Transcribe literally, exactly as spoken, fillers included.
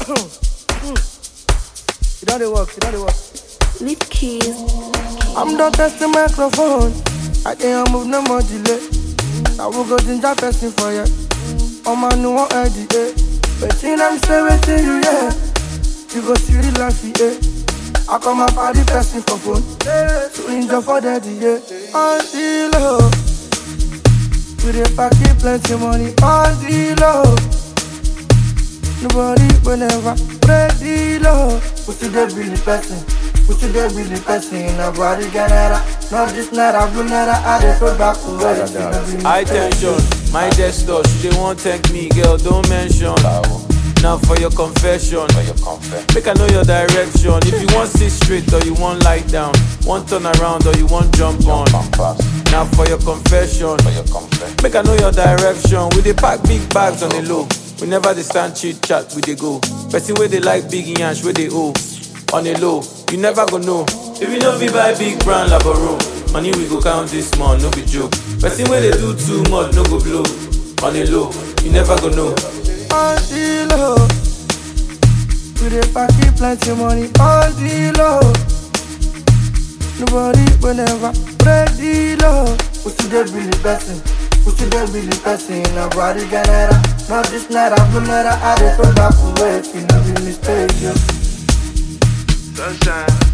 You don't work, you don't work. Lip keys. I'm done testing microphone. I can't move no more delay. I will go ginger person for you. I'm a new one idea. But in I'm say waiting you yeah. You go see the life yeah. I come up party person for phone. So enjoy for daddy yeah. On the low. We dey pack plenty money on the low. Nobody will never break the law. We still dey be the person. We still dey be the person. Nobody get it. Not this night, I blue night. I dey throw back to where it's still be high tension, my desktop. She dey want thank me, girl. Don't mention. Now for your confession, for your confession. Make I know your direction. If you want sit straight or you want lie down, want turn around or you want jump, jump on. on now for your confession, for your confession. Make I know your direction. We dey pack big bags on the low. We never dey stand chit chat, we dey go. Person where they like big yansh, where they owe. On the low, you never go know. If you know we buy big brand laboro, money we go count this month, no be joke. Person where they do too much, no go blow. On the low, you never go know. On the low, we dey pack plenty money on the low. Nobody will never break the law. We still dey be the person. We still dey be the person. Nobody get it. Not this night, I blue night. I dey throw back away. You know be mistake, yo. Sunshine.